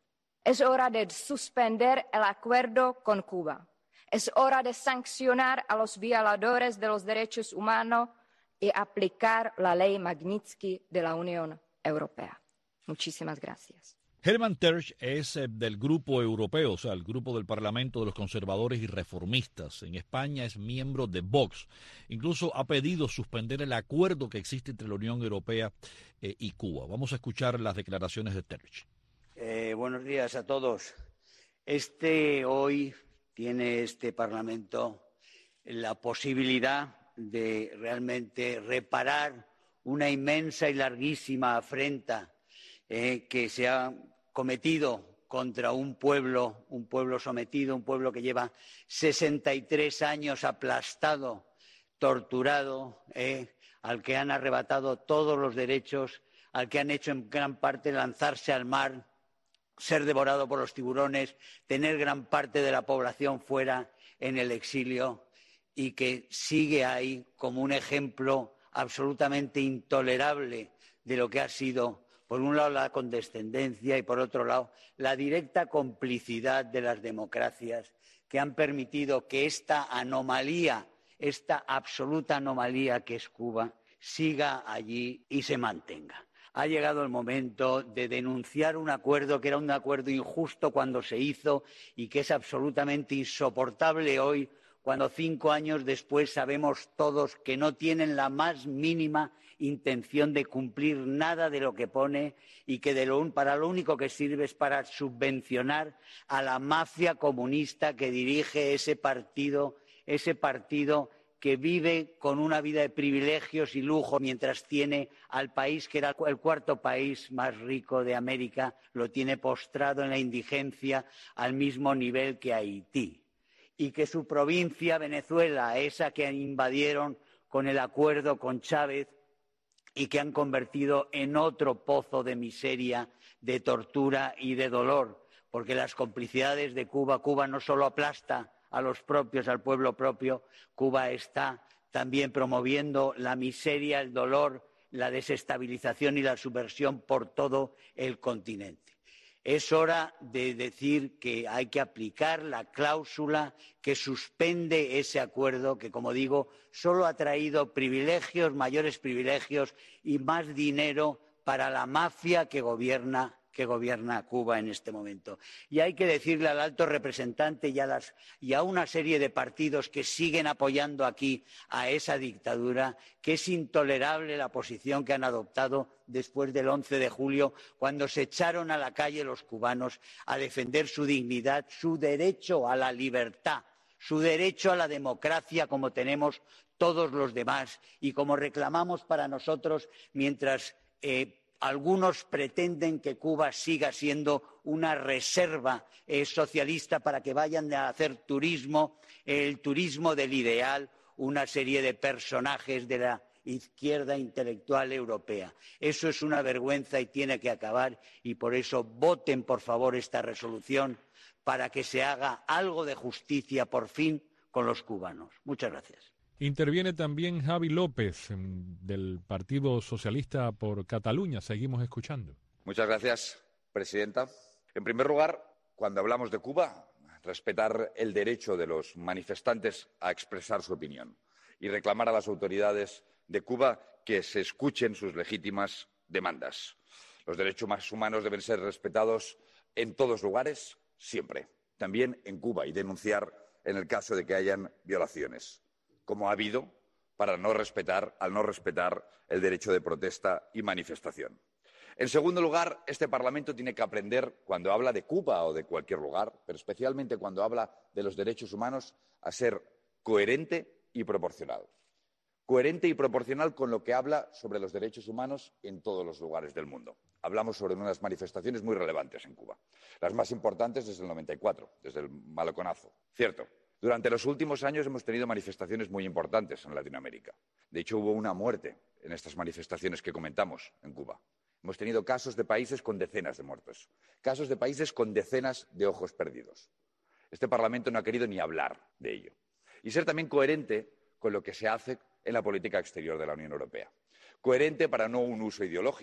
Es hora de suspender el acuerdo con Cuba. Es hora de sancionar a los violadores de los derechos humanos y aplicar la ley Magnitsky de la Unión Europea. Muchísimas gracias. Hermann Tertsch es eh, del Grupo Europeo, o sea, el Grupo del Parlamento de los Conservadores y Reformistas. En España es miembro de Vox. Incluso ha pedido suspender el acuerdo que existe entre la Unión Europea eh, y Cuba. Vamos a escuchar las declaraciones de Tertsch. Eh, buenos días a todos. Este hoy tiene este Parlamento la posibilidad de realmente reparar una inmensa y larguísima afrenta eh, que se ha cometido contra un pueblo, un pueblo sometido, un pueblo que lleva sesenta y tres años aplastado, torturado, eh, al que han arrebatado todos los derechos, al que han hecho en gran parte lanzarse al mar, ser devorado por los tiburones, tener gran parte de la población fuera en el exilio y que sigue ahí como un ejemplo absolutamente intolerable de lo que ha sido, por un lado, la condescendencia y, por otro lado, la directa complicidad de las democracias que han permitido que esta anomalía, esta absoluta anomalía que es Cuba, siga allí y se mantenga. Ha llegado el momento de denunciar un acuerdo que era un acuerdo injusto cuando se hizo y que es absolutamente insoportable hoy, cuando cinco años después sabemos todos que no tienen la más mínima intención de cumplir nada de lo que pone y que de lo, para lo único que sirve es para subvencionar a la mafia comunista que dirige ese partido, ese partido que vive con una vida de privilegios y lujo mientras tiene al país, que era el cuarto país más rico de América, lo tiene postrado en la indigencia al mismo nivel que Haití. Y que su provincia, Venezuela, esa que invadieron con el acuerdo con Chávez y que han convertido en otro pozo de miseria, de tortura y de dolor, porque las complicidades de Cuba, Cuba no solo aplasta a los propios, al pueblo propio, Cuba está también promoviendo la miseria, el dolor, la desestabilización y la subversión por todo el continente. Es hora de decir que hay que aplicar la cláusula que suspende ese acuerdo que, como digo, solo ha traído privilegios, mayores privilegios y más dinero para la mafia que gobierna que gobierna Cuba en este momento. Y hay que decirle al alto representante y a, las, y a una serie de partidos que siguen apoyando aquí a esa dictadura que es intolerable la posición que han adoptado después del once de julio, cuando se echaron a la calle los cubanos a defender su dignidad, su derecho a la libertad, su derecho a la democracia como tenemos todos los demás y como reclamamos para nosotros mientras eh, algunos pretenden que Cuba siga siendo una reserva eh, socialista para que vayan a hacer turismo, eh, el turismo del ideal, una serie de personajes de la izquierda intelectual europea. Eso es una vergüenza y tiene que acabar, y por eso voten, por favor, esta resolución para que se haga algo de justicia, por fin, con los cubanos. Muchas gracias. Interviene también Javi López, del Partido Socialista por Cataluña. Seguimos escuchando. Muchas gracias, presidenta. En primer lugar, cuando hablamos de Cuba, respetar el derecho de los manifestantes a expresar su opinión y reclamar a las autoridades de Cuba que se escuchen sus legítimas demandas. Los derechos humanos deben ser respetados en todos lugares, siempre, también en Cuba, y denunciar en el caso de que hayan violaciones, como ha habido para no respetar, al no respetar el derecho de protesta y manifestación. En segundo lugar, este Parlamento tiene que aprender, cuando habla de Cuba o de cualquier lugar, pero especialmente cuando habla de los derechos humanos, a ser coherente y proporcional. Coherente y proporcional con lo que habla sobre los derechos humanos en todos los lugares del mundo. Hablamos sobre unas manifestaciones muy relevantes en Cuba, las más importantes desde el noventa y cuatro, desde el Maloconazo. Cierto. Durante los últimos años hemos tenido manifestaciones muy importantes en Latinoamérica. De hecho, hubo una muerte en estas manifestaciones que comentamos en Cuba. Hemos tenido casos de países con decenas de muertos, casos de países con decenas de ojos perdidos. Este Parlamento no ha querido ni hablar de ello. Y ser también coherente con lo que se hace en la política exterior de la Unión Europea. Coherente para no un uso ideológico,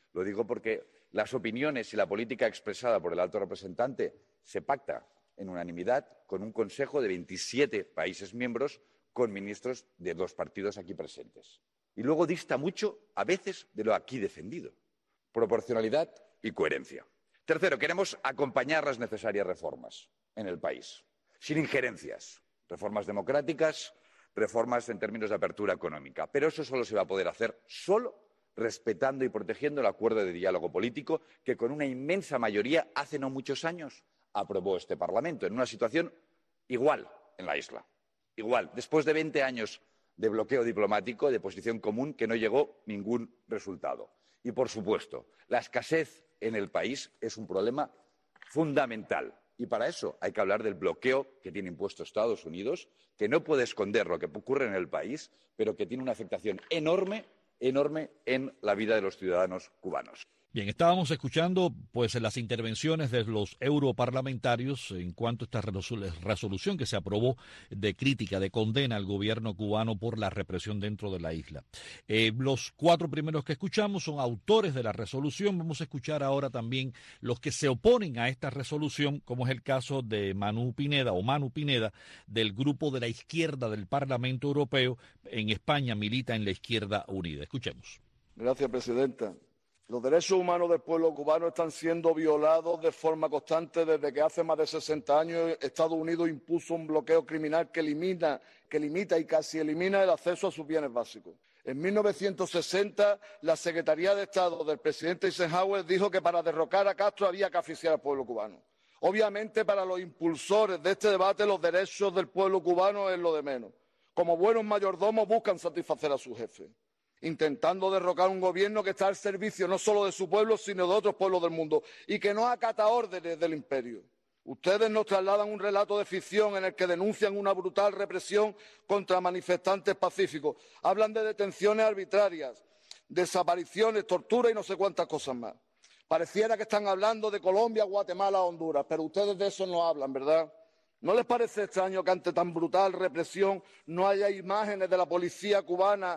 Lo digo porque las opiniones y la política expresada por el alto representante se pacta en unanimidad con un Consejo de veintisiete países miembros con ministros de dos partidos aquí presentes. Y luego dista mucho, a veces, de lo aquí defendido. Proporcionalidad y coherencia. Tercero, queremos acompañar las necesarias reformas en el país, sin injerencias. Reformas democráticas, reformas en términos de apertura económica. Pero eso solo se va a poder hacer solo respetando y protegiendo el acuerdo de diálogo político que con una inmensa mayoría hace no muchos años aprobó este Parlamento, en una situación igual en la isla. Igual, después de veinte años de bloqueo diplomático, de posición común, que no llegó ningún resultado. Y, por supuesto, la escasez en el país es un problema fundamental. Y para eso hay que hablar del bloqueo que tiene impuesto Estados Unidos, que no puede esconder lo que ocurre en el país, pero que tiene una afectación enorme, enorme en la vida de los ciudadanos cubanos. Bien, estábamos escuchando pues las intervenciones de los europarlamentarios en cuanto a esta resolución que se aprobó de crítica, de condena al gobierno cubano por la represión dentro de la isla. Eh, los cuatro primeros que escuchamos son autores de la resolución. Vamos a escuchar ahora también los que se oponen a esta resolución, como es el caso de Manu Pineda o Manu Pineda, del grupo de la izquierda del Parlamento Europeo. En España milita en la Izquierda Unida. Escuchemos. Gracias, presidenta. Los derechos humanos del pueblo cubano están siendo violados de forma constante desde que hace más de sesenta años Estados Unidos impuso un bloqueo criminal que elimina, que limita y casi elimina el acceso a sus bienes básicos. En mil novecientos sesenta, la Secretaría de Estado del presidente Eisenhower dijo que para derrocar a Castro había que asfixiar al pueblo cubano. Obviamente, para los impulsores de este debate, los derechos del pueblo cubano es lo de menos. Como buenos mayordomos buscan satisfacer a sus jefes, intentando derrocar un gobierno que está al servicio no solo de su pueblo, sino de otros pueblos del mundo, y que no acata órdenes del imperio. Ustedes nos trasladan un relato de ficción en el que denuncian una brutal represión contra manifestantes pacíficos. Hablan de detenciones arbitrarias, desapariciones, tortura y no sé cuántas cosas más. Pareciera que están hablando de Colombia, Guatemala, Honduras, pero ustedes de eso no hablan, ¿verdad? ¿No les parece extraño que ante tan brutal represión no haya imágenes de la policía cubana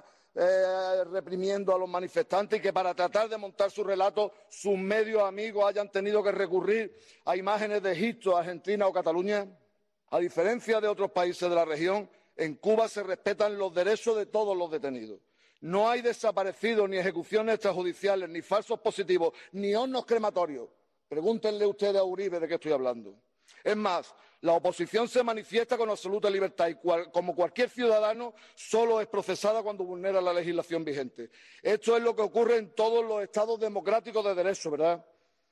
Eh, reprimiendo a los manifestantes y que para tratar de montar su relato sus medios amigos hayan tenido que recurrir a imágenes de Egipto, Argentina o Cataluña? A diferencia de otros países de la región, en Cuba se respetan los derechos de todos los detenidos. No hay desaparecidos, ni ejecuciones extrajudiciales, ni falsos positivos, ni hornos crematorios. Pregúntenle ustedes a Uribe de qué estoy hablando. Es más, la oposición se manifiesta con absoluta libertad y, cual, como cualquier ciudadano, solo es procesada cuando vulnera la legislación vigente. Esto es lo que ocurre en todos los estados democráticos de derecho, ¿verdad?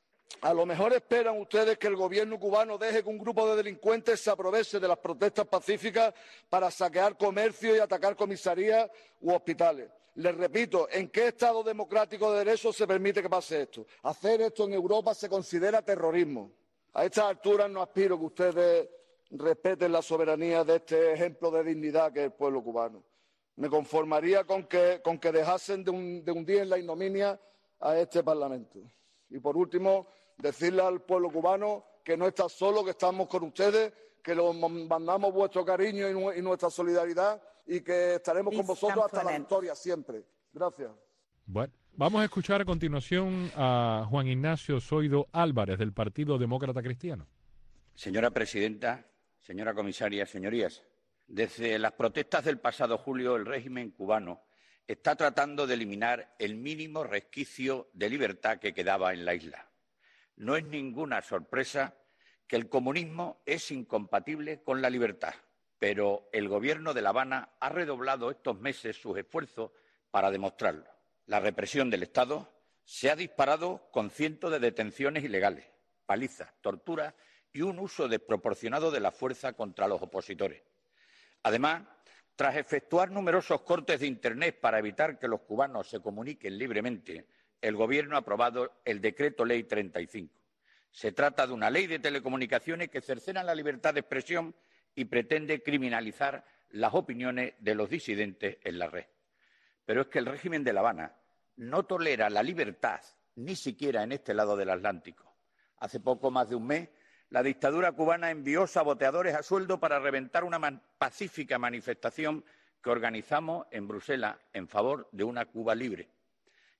A lo mejor esperan ustedes que el gobierno cubano deje que un grupo de delincuentes se aproveche de las protestas pacíficas para saquear comercio y atacar comisarías u hospitales. Les repito, ¿en qué estado democrático de derecho se permite que pase esto? Hacer esto en Europa se considera terrorismo. A estas alturas no aspiro que ustedes respeten la soberanía de este ejemplo de dignidad que es el pueblo cubano. Me conformaría con que, con que dejasen de, un, de hundir en la ignominia a este Parlamento. Y por último, decirle al pueblo cubano que no está solo, que estamos con ustedes, que les mandamos vuestro cariño y, y nuestra solidaridad y que estaremos con vosotros hasta la victoria siempre. Gracias. Bueno. Vamos a escuchar a continuación a Juan Ignacio Zoido Álvarez, del Partido Demócrata Cristiano. Señora presidenta, señora comisaria, señorías, desde las protestas del pasado julio, el régimen cubano está tratando de eliminar el mínimo resquicio de libertad que quedaba en la isla. No es ninguna sorpresa que el comunismo es incompatible con la libertad, pero el gobierno de La Habana ha redoblado estos meses sus esfuerzos para demostrarlo. La represión del Estado se ha disparado con cientos de detenciones ilegales, palizas, torturas y un uso desproporcionado de la fuerza contra los opositores. Además, tras efectuar numerosos cortes de Internet para evitar que los cubanos se comuniquen libremente, el Gobierno ha aprobado el Decreto Ley treinta y cinco. Se trata de una ley de telecomunicaciones que cercena la libertad de expresión y pretende criminalizar las opiniones de los disidentes en la red. Pero es que el régimen de La Habana no tolera la libertad, ni siquiera en este lado del Atlántico. Hace poco más de un mes, la dictadura cubana envió saboteadores a sueldo para reventar una man- pacífica manifestación que organizamos en Bruselas en favor de una Cuba libre.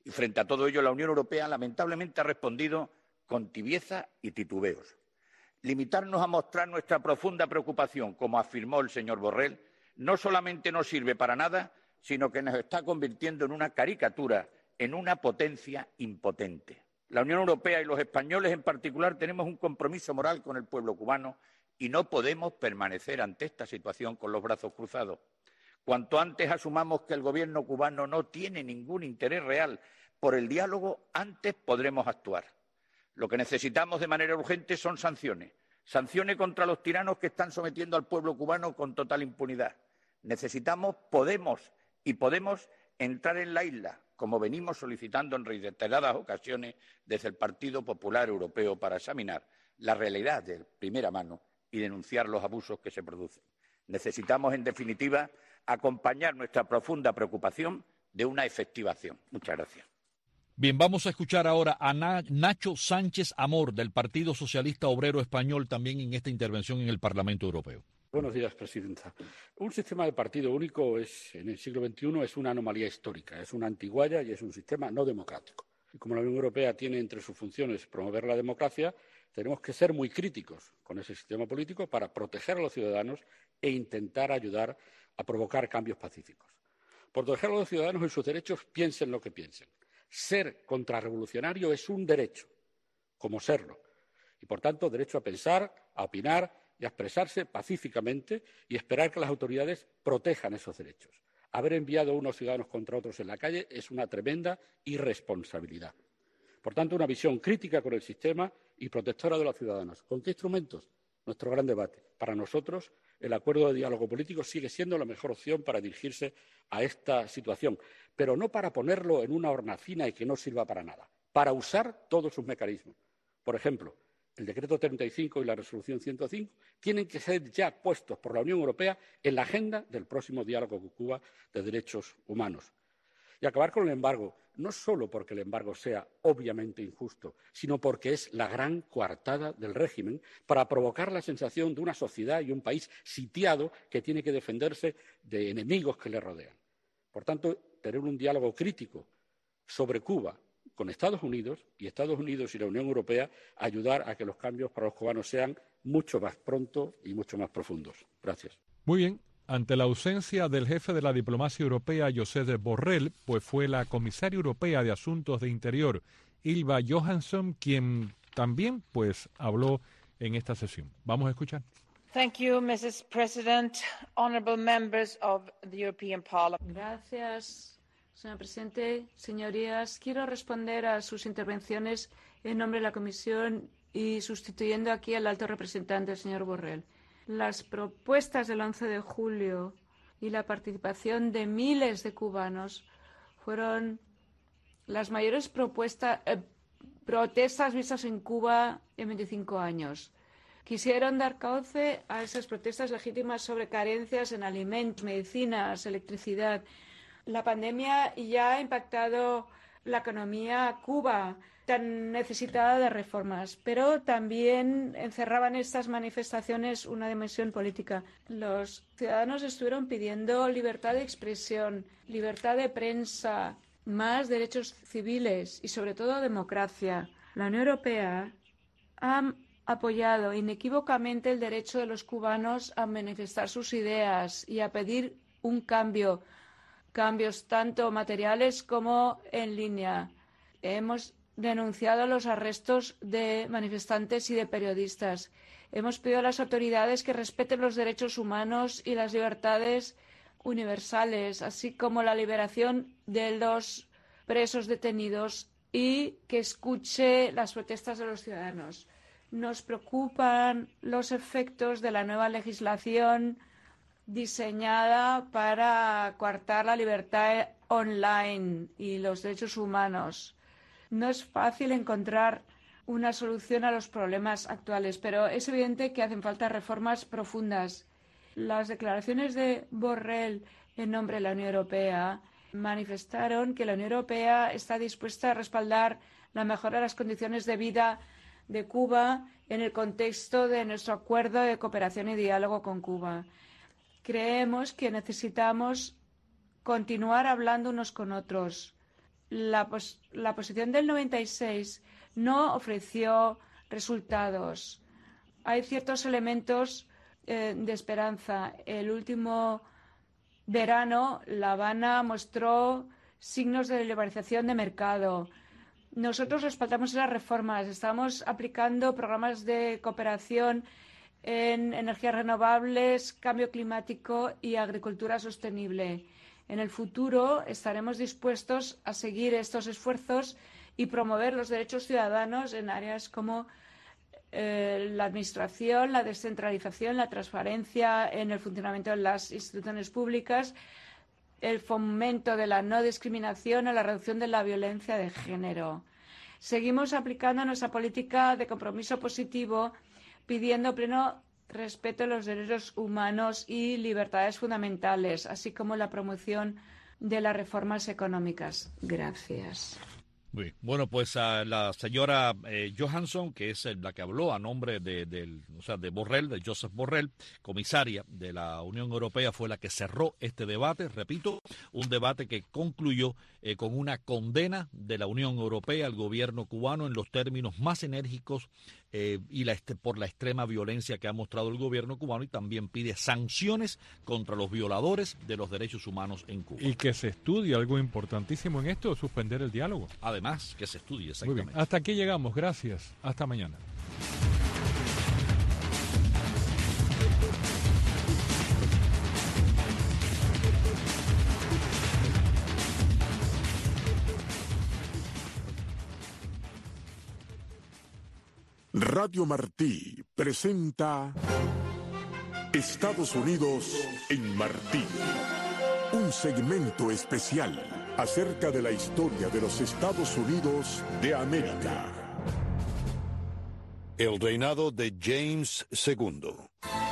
Y frente a todo ello, la Unión Europea lamentablemente ha respondido con tibieza y titubeos. Limitarnos a mostrar nuestra profunda preocupación, como afirmó el señor Borrell, no solamente no sirve para nada, sino que nos está convirtiendo en una caricatura, en una potencia impotente. La Unión Europea y los españoles en particular tenemos un compromiso moral con el pueblo cubano y no podemos permanecer ante esta situación con los brazos cruzados. Cuanto antes asumamos que el gobierno cubano no tiene ningún interés real por el diálogo, antes podremos actuar. Lo que necesitamos de manera urgente son sanciones. Sanciones contra los tiranos que están sometiendo al pueblo cubano con total impunidad. Necesitamos, podemos y podemos entrar en la isla, como venimos solicitando en reiteradas ocasiones desde el Partido Popular Europeo, para examinar la realidad de primera mano y denunciar los abusos que se producen. Necesitamos, en definitiva, acompañar nuestra profunda preocupación de una efectiva acción. Muchas gracias. Bien, vamos a escuchar ahora a Nacho Sánchez Amor, del Partido Socialista Obrero Español, también en esta intervención en el Parlamento Europeo. Buenos días, presidenta. Un sistema de partido único es, en el siglo veintiuno es una anomalía histórica, es una antigualla y es un sistema no democrático. Y como la Unión Europea tiene entre sus funciones promover la democracia, tenemos que ser muy críticos con ese sistema político para proteger a los ciudadanos e intentar ayudar a provocar cambios pacíficos. Por proteger a los ciudadanos y sus derechos, piensen lo que piensen. Ser contrarrevolucionario es un derecho, como serlo, y por tanto derecho a pensar, a opinar y a expresarse pacíficamente y esperar que las autoridades protejan esos derechos. Haber enviado a unos ciudadanos contra otros en la calle es una tremenda irresponsabilidad. Por tanto, una visión crítica con el sistema y protectora de los ciudadanos. ¿Con qué instrumentos? Nuestro gran debate. Para nosotros, el acuerdo de diálogo político sigue siendo la mejor opción para dirigirse a esta situación, pero no para ponerlo en una hornacina y que no sirva para nada, para usar todos sus mecanismos. Por ejemplo, el decreto treinta y cinco y la resolución ciento cinco tienen que ser ya puestos por la Unión Europea en la agenda del próximo diálogo con Cuba de derechos humanos. Y acabar con el embargo, no solo porque el embargo sea obviamente injusto, sino porque es la gran coartada del régimen para provocar la sensación de una sociedad y un país sitiado que tiene que defenderse de enemigos que le rodean. Por tanto, tener un diálogo crítico sobre Cuba con Estados Unidos y Estados Unidos y la Unión Europea ayudar a que los cambios para los cubanos sean mucho más pronto y mucho más profundos. Gracias. Muy bien. Ante la ausencia del jefe de la diplomacia europea, Josep Borrell, pues fue la comisaria europea de Asuntos de Interior, Ylva Johansson, quien también pues habló en esta sesión. Vamos a escuchar. Thank you, Missus President, honorable members of the European Parliament. Gracias, señor presidente, señorías. Quiero responder a sus intervenciones en nombre de la Comisión y sustituyendo aquí al alto representante, el señor Borrell. Las propuestas del once de julio y la participación de miles de cubanos fueron las mayores propuestas, eh, protestas vistas en Cuba en veinticinco años. Quisieron dar cauce a esas protestas legítimas sobre carencias en alimentos, medicinas, electricidad. La pandemia ya ha impactado la economía Cuba, tan necesitada de reformas, pero también encerraban estas manifestaciones una dimensión política. Los ciudadanos estuvieron pidiendo libertad de expresión, libertad de prensa, más derechos civiles y, sobre todo, democracia. La Unión Europea ha apoyado inequívocamente el derecho de los cubanos a manifestar sus ideas y a pedir un cambio, cambios tanto materiales como en línea. Hemos denunciado los arrestos de manifestantes y de periodistas. Hemos pedido a las autoridades que respeten los derechos humanos y las libertades universales, así como la liberación de los presos detenidos y que escuche las protestas de los ciudadanos. Nos preocupan los efectos de la nueva legislación diseñada para coartar la libertad online y los derechos humanos. No es fácil encontrar una solución a los problemas actuales, pero es evidente que hacen falta reformas profundas. Las declaraciones de Borrell en nombre de la Unión Europea manifestaron que la Unión Europea está dispuesta a respaldar la mejora de las condiciones de vida de Cuba en el contexto de nuestro acuerdo de cooperación y diálogo con Cuba. Creemos que necesitamos continuar hablando unos con otros la, pos la posición del noventa y seis no ofreció resultados. Hay ciertos elementos eh, de esperanza. El último verano, La Habana mostró signos de liberalización de mercado. Nosotros respaldamos esas reformas. Estamos aplicando programas de cooperación en energías renovables, cambio climático y agricultura sostenible. En el futuro estaremos dispuestos a seguir estos esfuerzos y promover los derechos ciudadanos en áreas como eh, la administración, la descentralización, la transparencia en el funcionamiento de las instituciones públicas, el fomento de la no discriminación o la reducción de la violencia de género. Seguimos aplicando nuestra política de compromiso positivo, pidiendo pleno respeto a los derechos humanos y libertades fundamentales, así como la promoción de las reformas económicas. Gracias. Muy bueno, pues a la señora eh, Johansson, que es la que habló a nombre de, de, o sea, de Borrell, de Josep Borrell, comisaria de la Unión Europea, fue la que cerró este debate. Repito, un debate que concluyó eh, con una condena de la Unión Europea al gobierno cubano en los términos más enérgicos eh, y la, por la extrema violencia que ha mostrado el gobierno cubano, y también pide sanciones contra los violadores de los derechos humanos en Cuba. Y que se estudie algo importantísimo en esto, suspender el diálogo. Además, que se estudie exactamente. Muy bien. Hasta aquí llegamos. Gracias. Hasta mañana. Radio Martí presenta Estados Unidos en Martí, un segmento especial acerca de la historia de los Estados Unidos de América. El reinado de James segundo.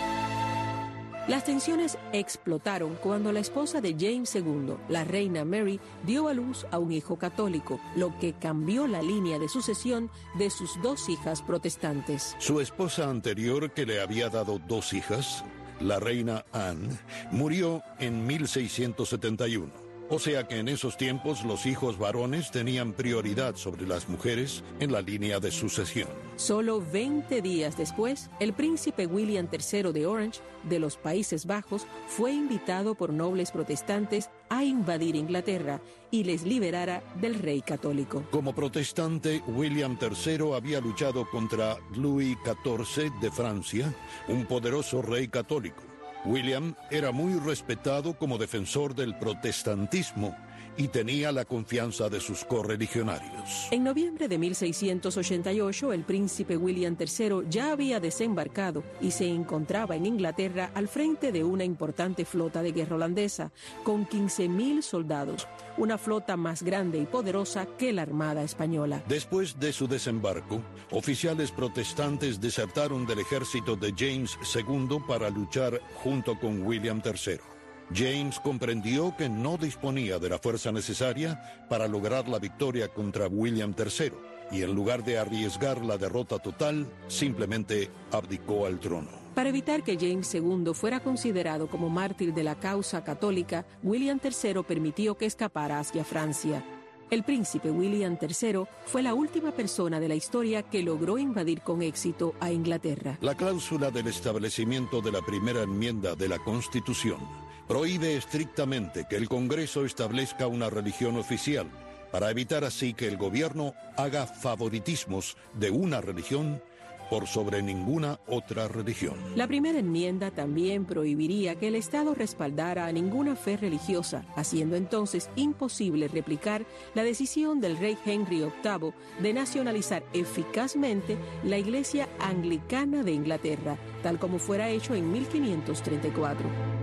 Las tensiones explotaron cuando la esposa de James segundo, la reina Mary, dio a luz a un hijo católico, lo que cambió la línea de sucesión de sus dos hijas protestantes. Su esposa anterior, que le había dado dos hijas, la reina Anne, murió en mil seiscientos setenta y uno. O sea que en esos tiempos los hijos varones tenían prioridad sobre las mujeres en la línea de sucesión. Solo veinte días después, el príncipe William tercero de Orange, de los Países Bajos, fue invitado por nobles protestantes a invadir Inglaterra y les liberara del rey católico. Como protestante, William tercero había luchado contra Louis catorce de Francia, un poderoso rey católico. William era muy respetado como defensor del protestantismo y tenía la confianza de sus correligionarios. En noviembre de mil seiscientos ochenta y ocho, el príncipe William tercero ya había desembarcado y se encontraba en Inglaterra al frente de una importante flota de guerra holandesa, con quince mil soldados, una flota más grande y poderosa que la Armada Española. Después de su desembarco, oficiales protestantes desertaron del ejército de James segundo para luchar junto con William tercero. James comprendió que no disponía de la fuerza necesaria para lograr la victoria contra William tercero y en lugar de arriesgar la derrota total, simplemente abdicó al trono. Para evitar que James segundo fuera considerado como mártir de la causa católica, William tercero permitió que escapara hacia Francia. El príncipe William tercero fue la última persona de la historia que logró invadir con éxito a Inglaterra. La cláusula del establecimiento de la primera enmienda de la Constitución prohíbe estrictamente que el Congreso establezca una religión oficial, para evitar así que el gobierno haga favoritismos de una religión por sobre ninguna otra religión. La primera enmienda también prohibiría que el Estado respaldara a ninguna fe religiosa, haciendo entonces imposible replicar la decisión del rey Henry octavo de nacionalizar eficazmente la Iglesia Anglicana de Inglaterra, tal como fuera hecho en mil quinientos treinta y cuatro.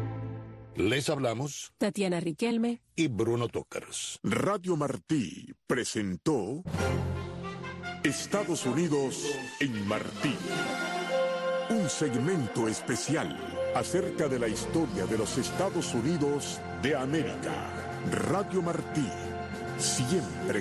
Les hablamos Tatiana Riquelme y Bruno Tokers. Radio Martí presentó Estados Unidos en Martí, un segmento especial acerca de la historia de los Estados Unidos de América. Radio Martí, siempre